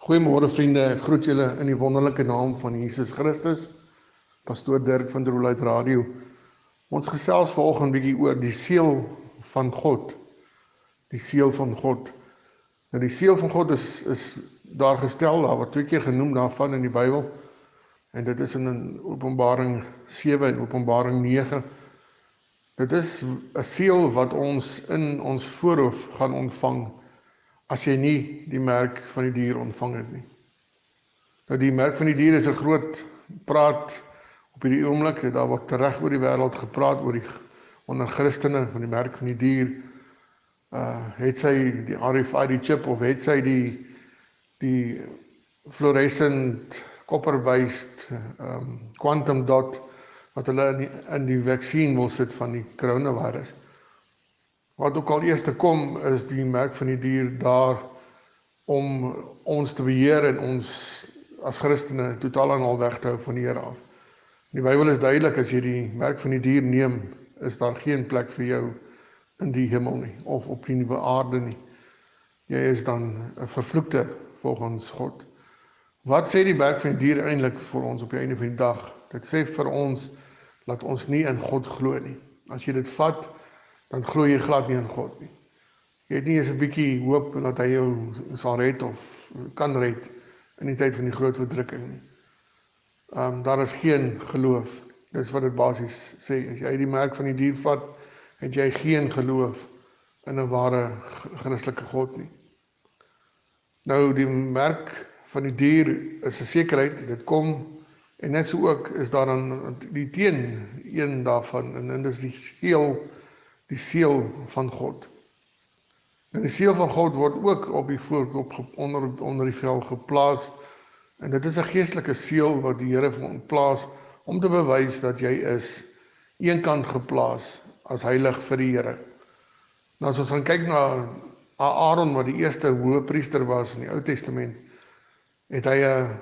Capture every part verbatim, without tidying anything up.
Goeiemôre vriende, ek groet julle in die wonderlike naam van Jesus Christus. Pastoor Dirk van Roeluit Radio. Ons gesels vanoggend 'n bietjie oor die seël van God. Die seël van God. Nou die seël van God is is daar gestel, daar word twee keer genoem daarvan in die Bybel. En dit is in Openbaring sewe en Openbaring nege. Dit is 'n seël wat ons in ons voorhoof gaan ontvang as jy nie die merk van die dier ontvang het nie. Nou die merk van die dier is 'n groot praat op hierdie oomblik. Daar word reg oor die wêreld gepraat oor die onder Christene van die merk van die dier. Uh, het sy die R F I D chip of het sy die die fluorescent copper-based um, quantum dot wat hulle in die, in die vaksien wil sit van die coronavirus. Wat ook al eers te kom is die merk van die dier daar om ons te beheer en ons as Christene totaal en al weg te hou van die Here af. Die Bybel is duidelik, as jy die merk van die dier neem, is daar geen plek vir jou in die hemel nie, of op die nuwe aarde nie. Jy is dan 'n vervloekte volgens God. Wat sê die merk van die dier eintlik vir ons op die einde van die dag? Dit sê vir ons, dat ons nie in God glo nie. As jy dit vat, dan glo jy glad nie in God nie. Jy het nie eens 'n bietjie hoop dat hy jou sal red of kan red in die tyd van die groot verdrukking nie. Um, daar is geen geloof. Dis wat dit basies sê. As jy die merk van die dier vat, het jy geen geloof in 'n ware Christelike God nie. Nou die merk van die dier is 'n sekerheid, dit kom, en net so ook is daar dan die teen een daarvan, en dit is die seël, die seël van God. En die seël van God word ook op die voorkop onder, onder die vel geplaas, en dit is 'n geestelike seël wat die Here vir ons plaas om te bewys dat jy is eenkant geplaas as heilig vir die Here. Nou as ons gaan kyk na Aaron wat die eerste hoëpriester was in die Ou Testament, het hy 'n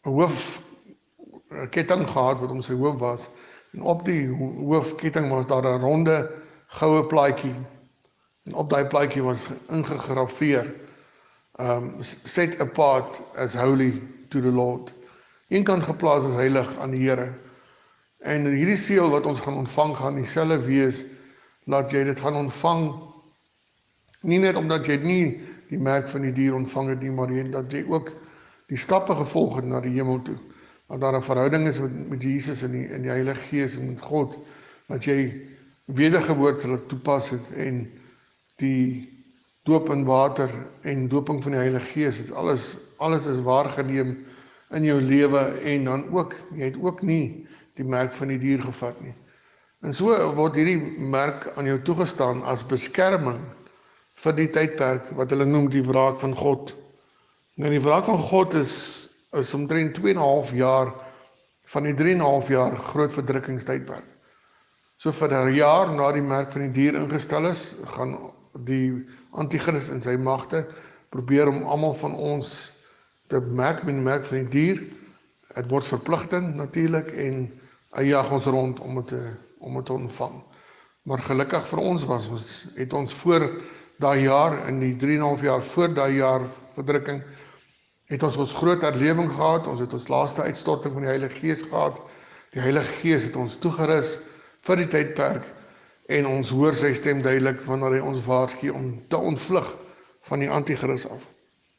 hoofketting gehad wat om sy hoof was, en op die hoofketting was daar 'n ronde goue plaatjie, en op daai plaatjie was ingegrafeer, um, set apart as holy to the Lord. Eenkant geplaas as heilig aan die Here. En hierdie seël wat ons gaan ontvang, gaan dieselfde wees, laat jy dit gaan ontvang, nie net omdat jy nie die merk van die dier ontvang het nie, maar dat jy ook die stappe gevolg het na die hemel toe. Dat daar 'n verhouding is met, met Jesus en die, en die Heilige Gees en met God, dat jy wedergeboorte sal toepas het, en die doop in water en doping van die Heilige Gees, het alles, alles is waargeneem in jou lewe, en dan ook, jy het ook nie die merk van die dier gevat nie. En so word hierdie merk aan jou toegestaan as beskerming vir die tydperk wat hulle noem die wraak van God. Nou die wraak van God is, is omtrent twee en 'n half jaar van die drie en 'n half jaar groot verdrukkingstydperk. So vir 'n jaar na die merk van die dier ingestel is, gaan die antichrist en sy magte probeer om almal van ons te merk met die merk van die dier. Het word verpligtend natuurlik, en hy jag ons rond om het te, om het te ontvang. Maar gelukkig vir ons was ons, het ons voor daai jaar, in die drie en 'n half jaar voor daai jaar verdrukking, het ons ons groot herlewing gehad, ons het ons laaste uitstorting van die Heilige Gees gehad. Die Heilige Gees het ons toegerus vir die tydperk, en ons hoor sy stem duidelik wanneer hy ons waarsku om te ontvlug van die antichrist af.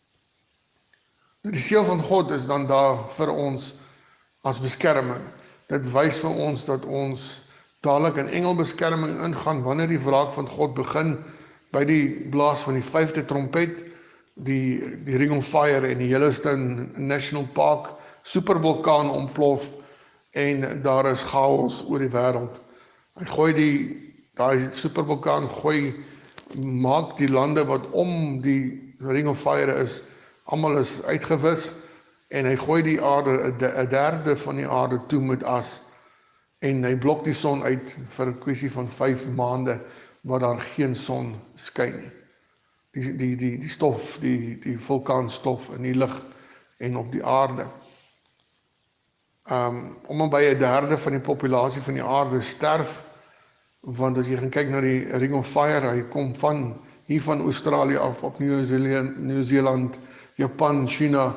Nou die seël van God is dan daar vir ons as beskerming. Dit wys vir ons dat ons dadelik in engelbeskerming ingaan wanneer die wraak van God begin by die blaas van die vyfde trompet, die, die Ring of Fire en die Yellowstone National Park supervulkaan ontplof, en daar is chaos oor die wêreld. Hy gooi die, daai supervulkaan gooi, maak die lande wat om die Ring of Fire is, almal is uitgewis, en hy gooi die aarde, 'n derde van die aarde toe met as, en hy blok die son uit vir 'n kwessie van vyf maande, waar daar geen son skyn nie. Die, die, die, die stof, die, die vulkaanstof in die lug en op die aarde. Um, om en by 'n derde van die populasie van die aarde sterf, want as jy gaan kyk na die Ring of Fire, hy kom van hier van Australië af op Nieu-Seeland, Japan, China,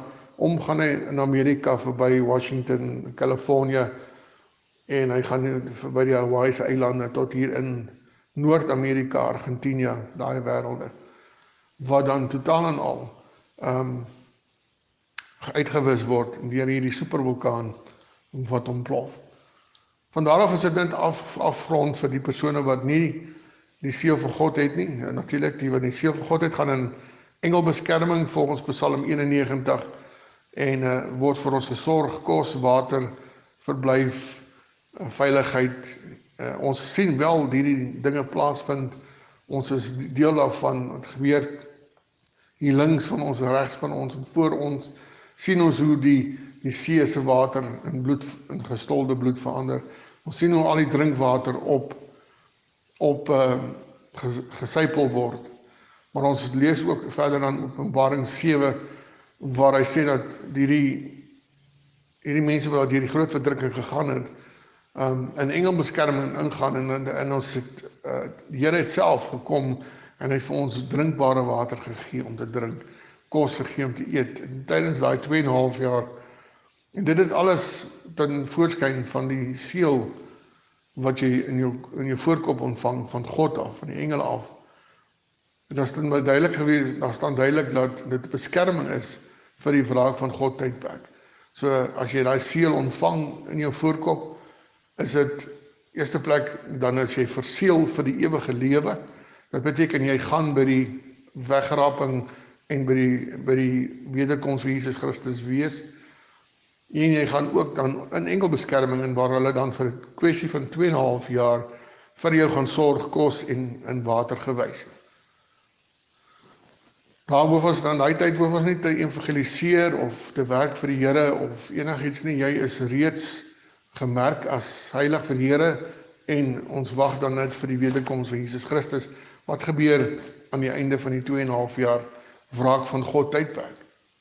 om gaan hy in Amerika verby Washington, California, en hy gaan verby die Hawaii'se eilande tot hier in Noord-Amerika, Argentinië, daai wêrelde, wat dan totaal en al um, uitgewis word deur hierdie supervulkaan wat ontplof. Van daar af is dit net af, afgrond vir die persone wat nie die siel van God het nie. En natuurlik die wat die siel van God het, gaan in engelbeskerming volgens Psalm eenennegentig en uh, word vir ons gesorg, kos, water, verblyf, uh, veiligheid. Uh, ons sien wel hierdie dinge plaasvind. Ons is deel daarvan. Het gebeur hier links van ons, regs van ons en voor ons. Sien ons hoe die die see se water in bloed, in gestolde bloed verander. Ons sien hoe al die drinkwater op op uh, gesypel word. Maar ons lees ook verder dan Openbaring sewe waar hy sê dat hierdie hierdie mense wat deur die groot verdrukking gegaan het, um, in engelbeskerming ingaan en, en ons het uh, die Here het self gekom en hy het vir ons drinkbare water gegee om te drink, kos gegee om te eet en tydens daai twee en 'n half jaar. En dit is alles ten voorskyn van die seël wat jy in jou in jou voorkop ontvang van God af, van die engele af. En dan is dit maar duidelik gewees, daar staan duidelik dat dit beskerming is vir die wraak van God tydperk. So as jy daai seël ontvang in jou voorkop, is dit eerste plek dan is jy verseël vir die ewige lewe. Dit beteken jy gaan by die wegraping en by die by die wederkoms van Jesus Christus wees. En jy gaan ook dan in engelbeskerming en waar hulle dan vir 'n kwessie van twee en 'n half jaar vir jou gaan sorg, kos en in water gewys. Daar hoef ons dan daai tyd hoef ons nie te evangeliseer of te werk vir die Here of enigiets nie. Jy is reeds gemerk as heilig vir die Here en ons wag dan net vir die wederkoms van Jesus Christus. Wat gebeur aan die einde van die twee en 'n half jaar wraak van God tydperk?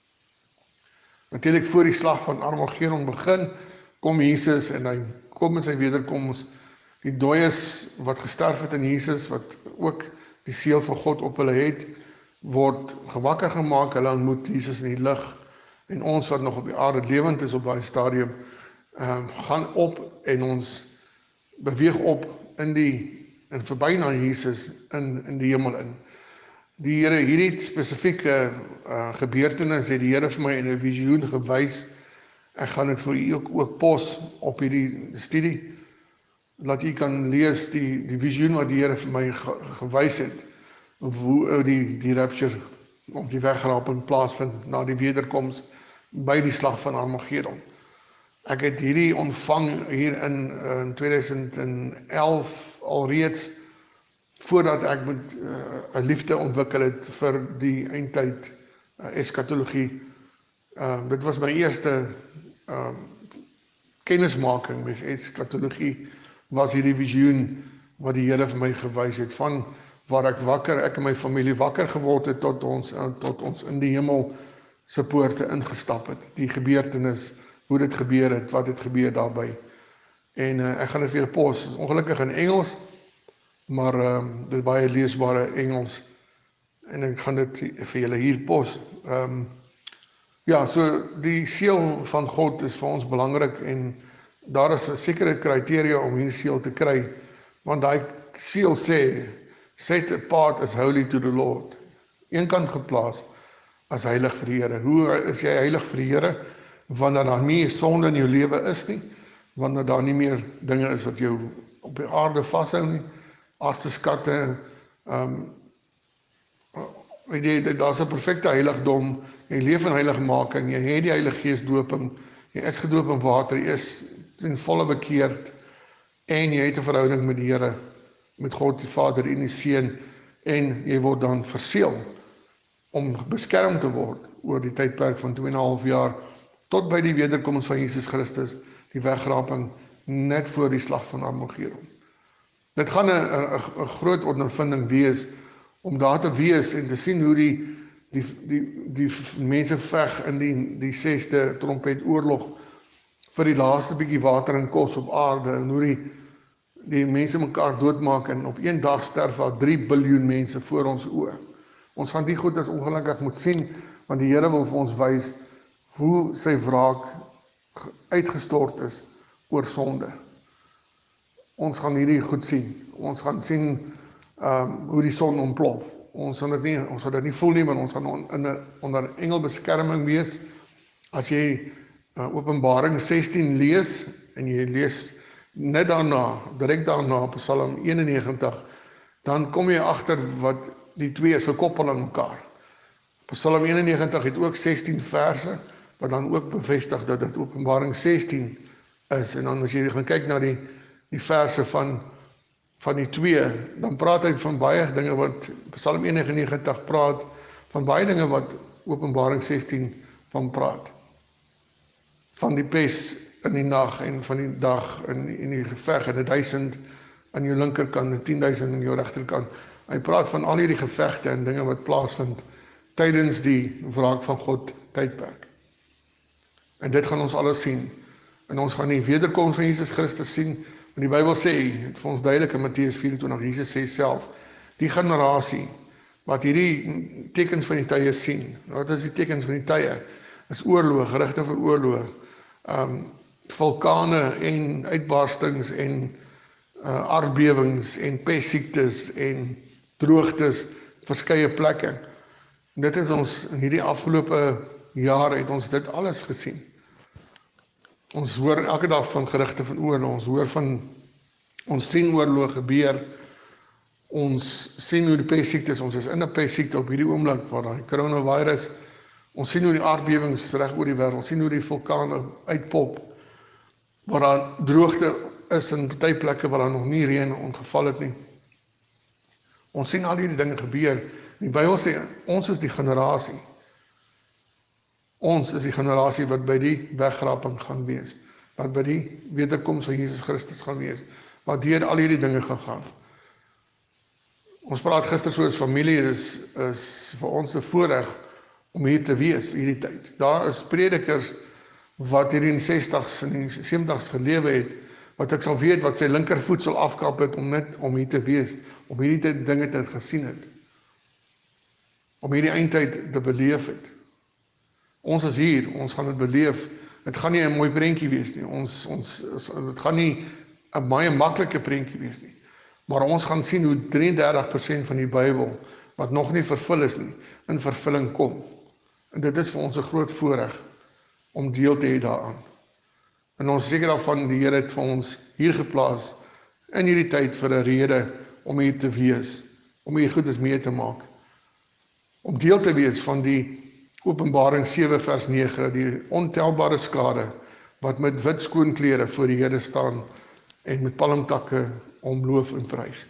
Natuurlik voor die slag van Armageddon begin, kom Jesus en hy kom in sy wederkoms. Die dooies wat gesterf het in Jesus, wat ook die seël van God op hulle het, word gewakker gemaak, hulle ontmoet Jesus in die lig. En ons wat nog op die aarde lewend is op daai stadium, um, gaan op en ons beweeg op in die en verby na Jesus in in die hemel in. Die Here hierdie spesifieke uh, gebeurtenis het die Here vir my in 'n visioen gewys. Ek gaan dit vir u ook ook pos op hierdie studie, laat u kan lees die die visioen wat die Here vir my ge, gewys het, hoe die die rapture of die wegraping plaasvind na die wederkoms by die slag van Armageddon. Ek het hierdie ontvang hier in in tweeduisend elf alreeds, voordat ek met 'n uh, liefde ontwikkel het vir die eindtyd uh, eskatologie. Uh, dit was my eerste uh, kennismaking met eskatologie, was hierdie visioen wat die Here vir my gewys het, van waar ek wakker, ek en my familie wakker geword het tot ons, uh, tot ons in die hemel se poorte ingestap het. Die gebeurtenis, hoe dit gebeur het, wat het gebeur daarby. En uh, ek gaan dit vir julle pos, ongelukkig in Engels, maar um, dit is baie leesbare Engels en ek gaan dit vir julle hier pos. Um, ja, so die seël van God is vir ons belangrik en daar is 'n sekere kriteria om hierdie seël te kry, want daai seël sê set apart as holy to the Lord. Eenkant geplaas as heilig vir die Here. Hoe is jy heilig vir die Here? Wanneer daar nie sonde in jou lewe is nie, wanneer daar nie meer dinge is wat jou op die aarde vashou nie, aardse skatte, um, weet jy, daar's 'n perfekte heiligdom, jy leef in heiligmaking, jy het die Heilige Gees doping, jy is gedoop in water, jy is ten volle bekeerd, en jy het 'n verhouding met die Here, met God die Vader en die Seun, en jy word dan verseël om beskerm te word oor die tydperk van twee en 'n half jaar, tot by die wederkoms van Jesus Christus, die wegraping, net voor die slag van Armageddon. Dit gaan 'n groot ondervinding wees, om daar te wees en te sien hoe die, die, die, die mense veg in die, die sesde trompetoorlog vir die laaste bietjie water en kos op aarde, en hoe die, die mense mekaar doodmaak, en op een dag sterf daar drie biljoen mense voor ons oë. Ons gaan die goed as ongelukkig moet sien, want die Here wil vir ons wys hoe sy wraak uitgestort is oor sonde. Ons gaan hierdie goed sien. Ons gaan sien um, hoe die son ontplof. Ons gaan dit nie, ons gaan dit nie voel nie, maar ons gaan on, in a, onder engelbeskerming wees. As jy uh, Openbaring sestien lees, en jy lees net daarna, direk daarna, Psalm eenennegentig, dan kom jy agter wat die twee is gekoppel aan mekaar. Psalm eenennegentig het ook sestien verse, wat dan ook bevestig dat dit Openbaring sestien is. En dan as jy gaan kyk na die, die verse van, van die twee, dan praat hy van baie dinge wat Psalm eenennegentig praat, van baie dinge wat Openbaring sestien van praat. Van die pes in die nag en van die dag in, in die geveg en die duisend aan jou linkerkant en tienduisend aan jou regterkant. Hy praat van al hierdie gevegte en dinge wat plaasvind tydens die wraak van God tydperk. En dit gaan ons alles sien. En ons gaan die wederkoms van Jesus Christus sien. Want die Bybel sê, het vir ons duidelik in Matteus vyf-en-twintig, Jesus sê self, die generasie wat hierdie tekens van die tye sien, wat is die tekens van die tye? Is oorlog, gerigte vir oorlog, um, vulkane en uitbarstings en uh, aardbewings en pestsiektes en droogtes, verskeie plekke. Dit is ons, in hierdie afgelope jare het ons dit alles gesien. Ons hoor elke dag van gerigte van oorlog, ons hoor van, ons sien oorlog gebeur, ons sien hoe die pestsiektes, ons is in 'n pestsiekte op hierdie oomblik, waar die coronavirus, ons sien hoe die aardbewings reg oor die wêreld, ons sien hoe die vulkane uitpop, waar daar droogte is in party plekke waar daar nog nie reën ongeval het nie. Ons sien al hierdie dinge gebeur. Die Bybel sê, ons is die generasie. Ons is die generasie wat by die wegraping gaan wees, wat by die wederkoms van Jesus Christus gaan wees, wat deur al hierdie dinge gaan gaan. Ons praat gister so as familie, is, is vir ons 'n voorreg om hier te wees, hierdie tyd. Daar is predikers wat hier in die sestigs en die sewentigs gelewe het, wat ek sal weet wat sy linkervoet sal afkap het om net om hier te wees, om hierdie dinge te gesien het, om hierdie eindtyd te beleef het. Ons is hier, ons gaan dit beleef. Dit gaan nie 'n mooi prentjie wees nie. Ons ons dit gaan nie 'n baie maklike prentjie wees nie. Maar ons gaan sien hoe drieëndertig persent van die Bybel wat nog nie vervul is nie, in vervulling kom. En dit is vir ons 'n groot voorreg om deel te hê daaraan. En ons seker daarvan die Here het vir ons hier geplaas in hierdie tyd vir 'n rede om hier te wees, om hier goedes mee te maak. Om deel te wees van die Openbaring sewe vers nege, die ontelbare skare wat met wit skoonklere voor die Here staan en met palmtakke om loof en prys.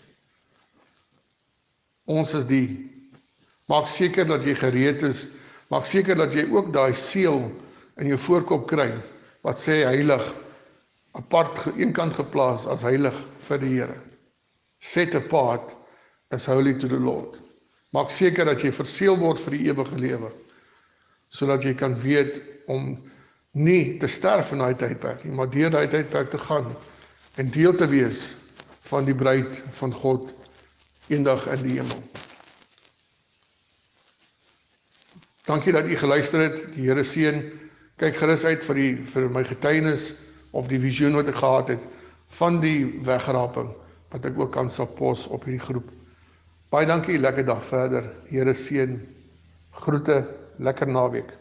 Ons is die, maak seker dat jy gereed is, maak seker dat jy ook daai seël in jou voorkop kry, wat sê heilig, apart eenkant geplaas as heilig vir die Here. Set apart as holy to the Lord. Maak seker dat jy verseël word vir die ewige lewe, sodat jy kan weet om nie te sterf in daai tydperk nie, maar deur daai tydperk te gaan en deel te wees van die bruid van God eendag in die hemel. Dankie dat u geluister het. Die Here seën. Kyk gerus uit vir die vir my getuienis of die visioen wat ek gehad het van die wegraping wat ek ook kan sal pos op hierdie groep. Baie dankie, lekker dag verder. Die Here seën. Groete, lekker naweek.